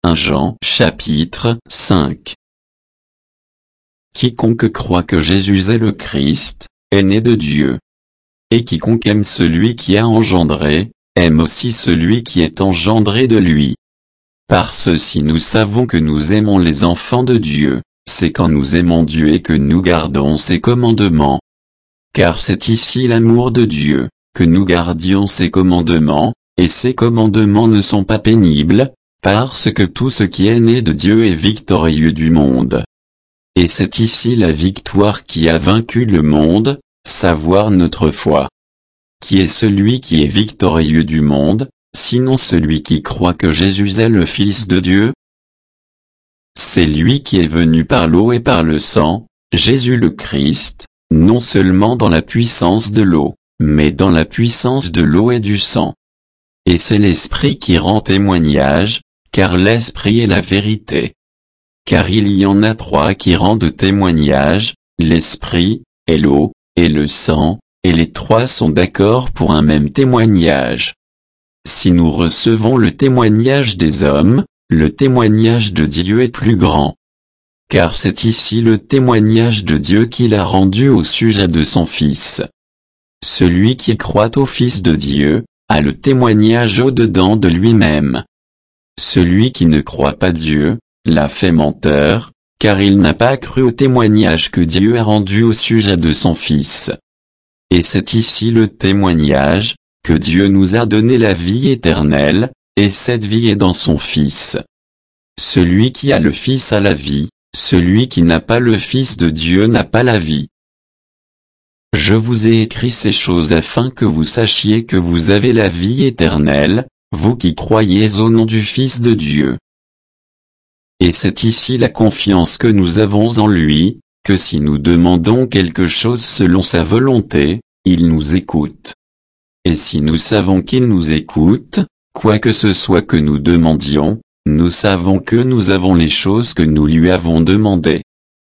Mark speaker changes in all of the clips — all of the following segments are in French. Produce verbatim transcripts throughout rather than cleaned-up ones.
Speaker 1: premier Jean chapitre cinq. Quiconque croit que Jésus est le Christ, est né de Dieu. Et quiconque aime celui qui a engendré, aime aussi celui qui est engendré de lui. Par ceci nous savons que nous aimons les enfants de Dieu, c'est quand nous aimons Dieu et que nous gardons ses commandements. Car c'est ici l'amour de Dieu, que nous gardions ses commandements, et ses commandements ne sont pas pénibles, parce que tout ce qui est né de Dieu est victorieux du monde. Et c'est ici la victoire qui a vaincu le monde, savoir notre foi. Qui est celui qui est victorieux du monde, sinon celui qui croit que Jésus est le Fils de Dieu? C'est lui qui est venu par l'eau et par le sang, Jésus le Christ, non seulement dans la puissance de l'eau, mais dans la puissance de l'eau et du sang. Et c'est l'Esprit qui rend témoignage, car l'Esprit est la vérité. Car il y en a trois qui rendent témoignage, l'Esprit, et l'eau, et le sang, et les trois sont d'accord pour un même témoignage. Si nous recevons le témoignage des hommes, le témoignage de Dieu est plus grand. Car c'est ici le témoignage de Dieu qu'il a rendu au sujet de son Fils. Celui qui croit au Fils de Dieu, a le témoignage au-dedans de lui-même. Celui qui ne croit pas Dieu, l'a fait menteur, car il n'a pas cru au témoignage que Dieu a rendu au sujet de son Fils. Et c'est ici le témoignage, que Dieu nous a donné la vie éternelle, et cette vie est dans son Fils. Celui qui a le Fils a la vie, celui qui n'a pas le Fils de Dieu n'a pas la vie. Je vous ai écrit ces choses afin que vous sachiez que vous avez la vie éternelle, vous qui croyez au nom du Fils de Dieu. Et c'est ici la confiance que nous avons en lui, que si nous demandons quelque chose selon sa volonté, il nous écoute. Et si nous savons qu'il nous écoute, quoi que ce soit que nous demandions, nous savons que nous avons les choses que nous lui avons demandées.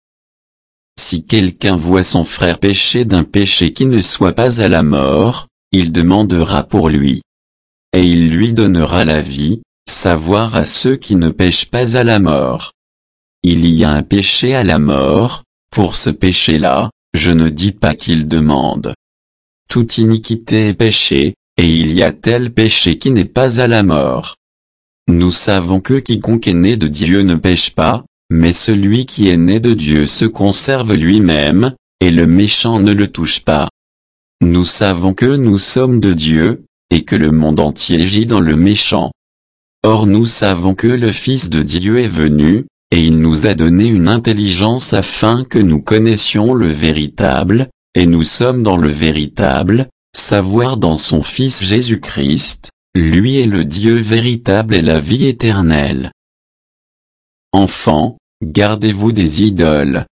Speaker 1: Si quelqu'un voit son frère pécher d'un péché qui ne soit pas à la mort, il demandera pour lui. Et il lui donnera la vie, savoir à ceux qui ne péchent pas à la mort. Il y a un péché à la mort, pour ce péché-là, je ne dis pas qu'il demande. Toute iniquité est péché, et il y a tel péché qui n'est pas à la mort. Nous savons que quiconque est né de Dieu ne pêche pas, mais celui qui est né de Dieu se conserve lui-même, et le méchant ne le touche pas. Nous savons que nous sommes de Dieu, et que le monde entier gît dans le méchant. Or nous savons que le Fils de Dieu est venu, et il nous a donné une intelligence afin que nous connaissions le véritable, et nous sommes dans le véritable, savoir dans son Fils Jésus-Christ, lui est le Dieu véritable et la vie éternelle. Enfants, gardez-vous des idoles.